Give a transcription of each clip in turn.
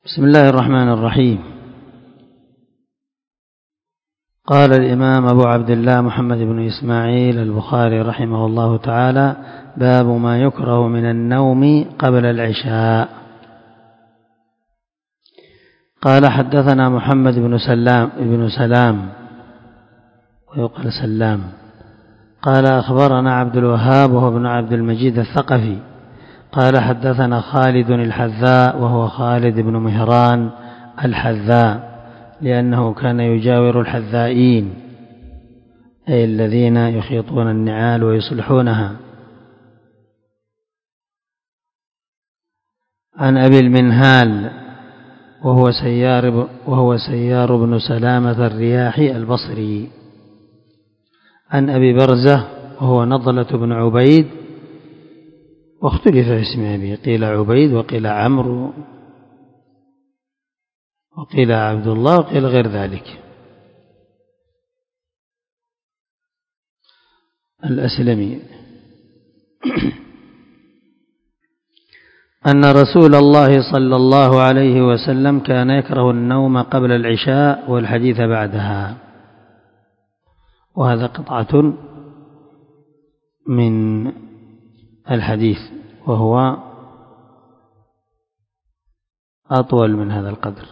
بسم الله الرحمن الرحيم. قال الإمام أبو عبد الله محمد بن إسماعيل البخاري رحمه الله تعالى: باب ما يكره من النوم قبل العشاء. قال: حدثنا محمد بن سلام ويقال سلام قال: أخبرنا عبد الوهاب وهو ابن عبد المجيد الثقفي قال: حدثنا خالد الحذاء وهو خالد بن مهران الحذاء، لأنه كان يجاور الحذائين، أي الذين يخيطون النعال ويصلحونها. عن أبي المنهال وهو سيار بن سلامة الرياحي البصري. عن أبي برزة وهو نضلة بن عبيد، واختلف في اسم أبيه، قيل عبيد وقيل عمرو وقيل عبد الله وقيل غير ذلك، الأسلمي. أن رسول الله صلى الله عليه وسلم كان يكره النوم قبل العشاء والحديث بعدها. وهذا قطعة من الحديث، وهو أطول من هذا القدر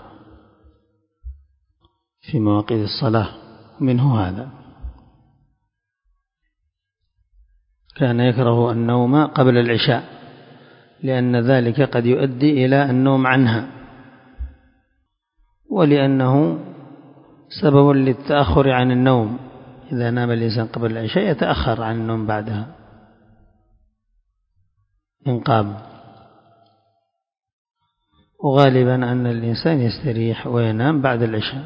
في مواقيت الصلاة، منه هذا: كان يكره النوم قبل العشاء لأن ذلك قد يؤدي إلى النوم عنها، ولأنه سبب للتأخر عن النوم. إذا نام الإنسان قبل العشاء يتأخر عن النوم بعدها إن قام، وغالبا أن الإنسان يستريح وينام بعد العشاء.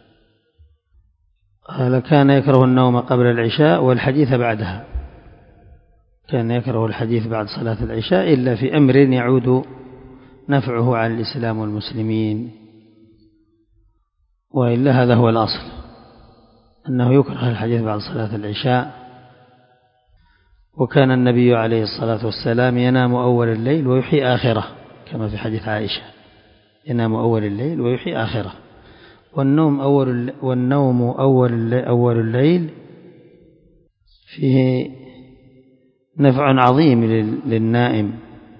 قال: كان يكره النوم قبل العشاء والحديث بعدها. كان يكره الحديث بعد صلاة العشاء إلا في أمر يعود نفعه على الإسلام والمسلمين، وإلا هذا هو الأصل، أنه يكره الحديث بعد صلاة العشاء. وكان النبي عليه الصلاة والسلام ينام أول الليل ويحيي آخره، كما في حديث عائشة: ينام أول الليل ويحيي آخره. والنوم أول الليل فيه نفع عظيم للنائم،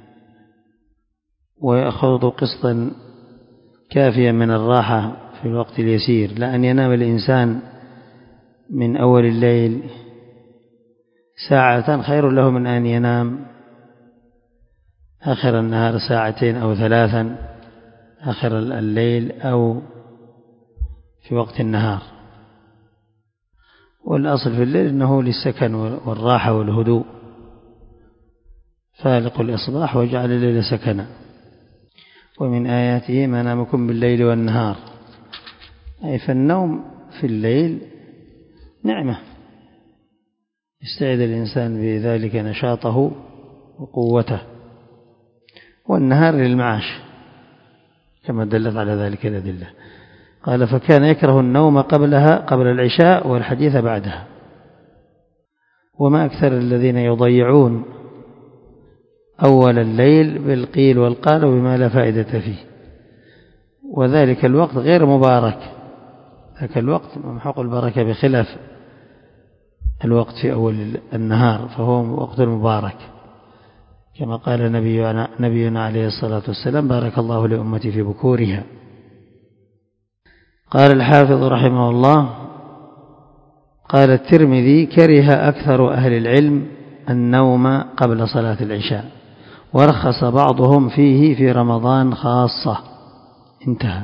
ويأخذ قسطا كافيا من الراحة في الوقت اليسير، لأن ينام الإنسان من أول الليل ساعة خير له من أن ينام آخر النهار ساعتين أو ثلاثا آخر الليل أو في وقت النهار. والأصل في الليل أنه للسكن والراحة والهدوء، فالق الإصباح وجعل الليل سكنا، ومن آياته منامكم بالليل والنهار، أي فالنوم في الليل نعمة يستعيد الإنسان بذلك نشاطه وقوته، والنهار للمعاش كما دلت على ذلك الأدلة. قال: فكان يكره النوم قبل العشاء والحديث بعدها. وما أكثر الذين يضيعون أول الليل بالقيل والقال وبما لا فائدة فيه، وذلك الوقت غير مبارك. ذاك الوقت ممحوق البركة بخلاف الوقت في أول النهار، فهو وقت مبارك، كما قال نبينا عليه الصلاة والسلام: بارك الله لأمتي في بكورها. قال الحافظ رحمه الله: قال الترمذي: كره أكثر أهل العلم النوم قبل صلاة العشاء، ورخص بعضهم فيه في رمضان خاصة. انتهى.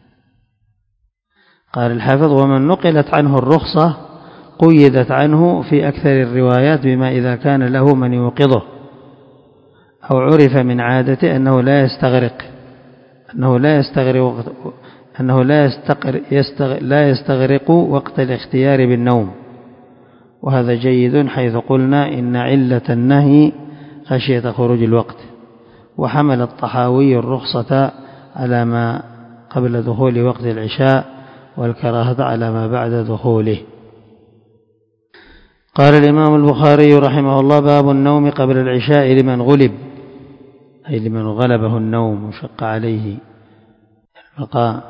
قال الحافظ: ومن نقلت عنه الرخصة قيدت عنه في أكثر الروايات بما إذا كان له من يوقظه، أو عرف من عادته أنه لا يستغرق وقت الاختيار بالنوم. وهذا جيد، حيث قلنا إن علة النهي خشية خروج الوقت. وحمل الطحاوي الرخصة على ما قبل دخول وقت العشاء، والكراهة على ما بعد دخوله. قال الإمام البخاري رحمه الله: باب النوم قبل العشاء لمن غلب، أي لمن غلبه النوم وشق عليه بقاء.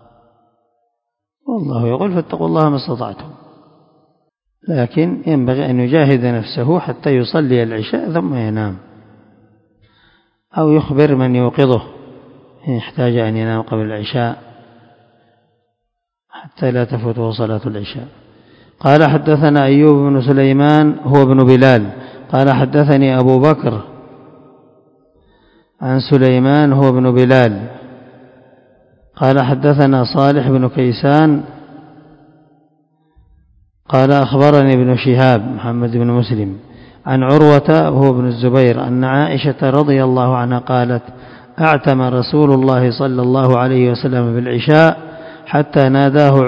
والله يقول فاتقوا الله ما استطعتم، لكن ينبغي أن يجاهد نفسه حتى يصلي العشاء ثم ينام، أو يخبر من يوقظه إن احتاج أن ينام قبل العشاء حتى لا تفوته صلاة العشاء. قال حدثنا أيوب بن سليمان هو ابن بلال قال حدثني أبو بكر عن سليمان هو ابن بلال قال حدثنا صالح بن كيسان قال أخبرني ابن شهاب محمد بن مسلم عن عروة هو ابن الزبير أن عائشة رضي الله عنها قالت أعتم رسول الله صلى الله عليه وسلم بالعشاء حتى ناداه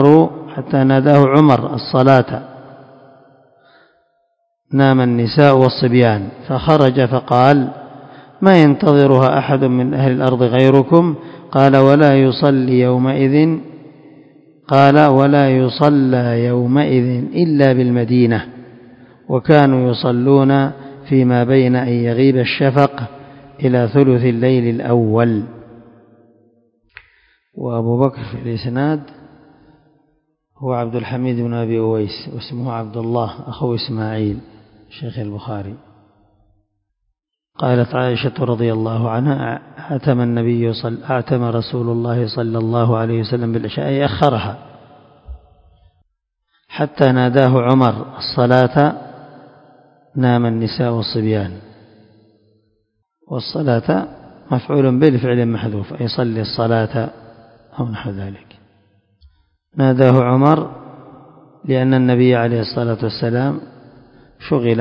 عمر الصلاة، نام النساء والصبيان، فخرج فقال ما ينتظرها أحد من أهل الأرض غيركم؟ قال ولا يصلى يومئذ إلا بالمدينة، وكانوا يصلون فيما بين أن يغيب الشفق إلى ثلث الليل الأول. وأبو بكر في الإسناد هو عبد الحميد بن أبي أويس واسمه عبد الله أخو إسماعيل شيخ البخاري. قالت عائشة رضي الله عنها أعتم رسول الله صلى الله عليه وسلم بالعشاء أي أخرها حتى ناداه عمر الصلاة، نام النساء والصبيان، والصلاة مفعول بالفعل محذوف أي صلي الصلاة أو نحو ذلك. ناداه عمر لأن النبي عليه الصلاة والسلام شغل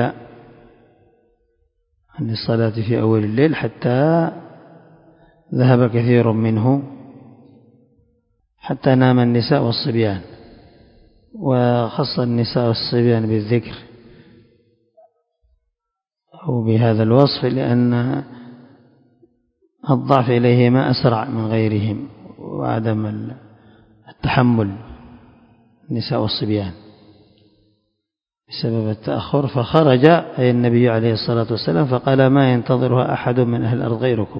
عن الصلاة في أول الليل حتى ذهب كثير منه، حتى نام النساء والصبيان، وخص النساء والصبيان بالذكر أو بهذا الوصف لأن الضعف إليهما أسرع من غيرهم وعدم التحمل النساء والصبيان بسبب التأخر. فخرج أي النبي عليه الصلاة والسلام فقال ما ينتظرها أحد من أهل الأرض غيركم،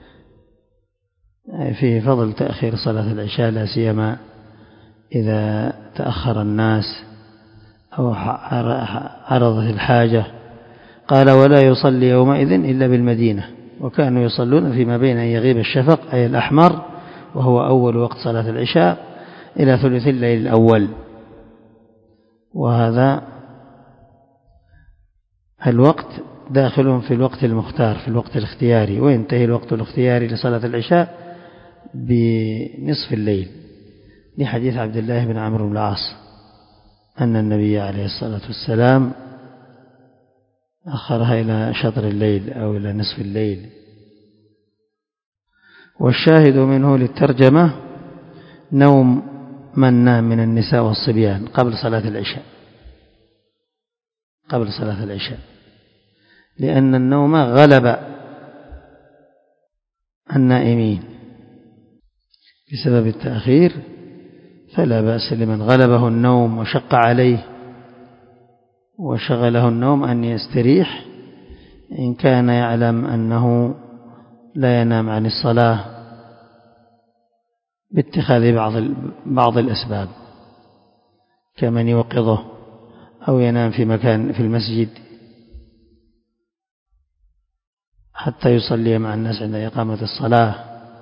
فيه فضل تأخير صلاة العشاء لا سيما إذا تأخر الناس أو عرضت الحاجة. قال ولا يصلي يومئذ إلا بالمدينة، وكانوا يصلون فيما بين أن يغيب الشفق أي الأحمر وهو أول وقت صلاة العشاء إلى ثلث الليل الأول. وهذا الوقت داخل في الوقت المختار في الوقت الاختياري، وينتهي الوقت الاختياري لصلاة العشاء بنصف الليل، لحديث عبد الله بن عمرو بن العاص أن النبي عليه الصلاة والسلام أخرها إلى شطر الليل أو إلى نصف الليل. والشاهد منه للترجمة نوم من نام من النساء والصبيان قبل صلاة العشاء، لأن النوم غلب النائمين بسبب التأخير، فلا بأس لمن غلبه النوم وشق عليه وشغله النوم أن يستريح إن كان يعلم أنه لا ينام عن الصلاة باتخاذ بعض الأسباب كمن يوقظه أو ينام في مكان في المسجد حتى يصلي مع الناس عند إقامة الصلاة.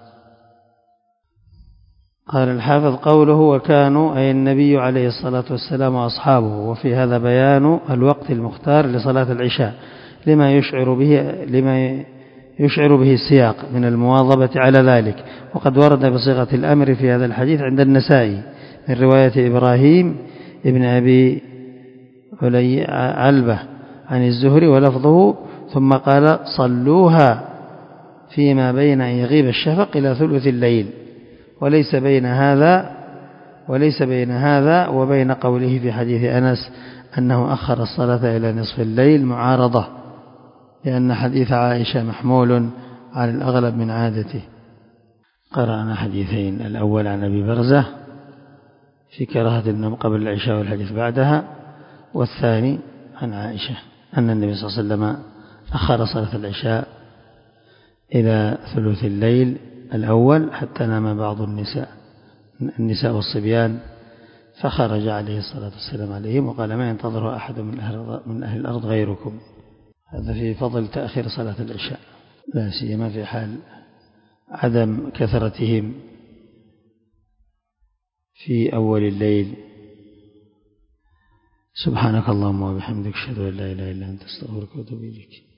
قال الحافظ قوله وكانوا أي النبي عليه الصلاة والسلام وأصحابه، وفي هذا بيان الوقت المختار لصلاة العشاء لما يشعر به السياق من المواظبة على ذلك. وقد ورد بصيغة الأمر في هذا الحديث عند النسائي من رواية إبراهيم ابن أبي علبة عن الزهري ولفظه ثم قال صلوها فيما بين أن يغيب الشفق إلى ثلث الليل، وليس بين هذا وبين قوله في حديث أنس أنه أخر الصلاة إلى نصف الليل معارضة، لأن حديث عائشة محمول على الأغلب من عادته. قرأنا حديثين، الأول عن أبي برزة في كراهة النوم قبل العشاء والحديث بعدها، والثاني عن عائشة أن النبي صلى الله عليه وسلم أخر صلاة العشاء إلى ثلث الليل الأول حتى نام بعض النساء والصبيان، فخرج عليه الصلاة والسلام عليهم وقال: ما ينتظر أحد من أهل الأرض غيركم. هذا في فضل تأخير صلاة العشاء، لا سيما في حال عدم كثرتهم في أول الليل. سبحانك اللهم وبحمدك، أشهد أن لا إله إلا أنت، أستغفرك وأتوب إليك.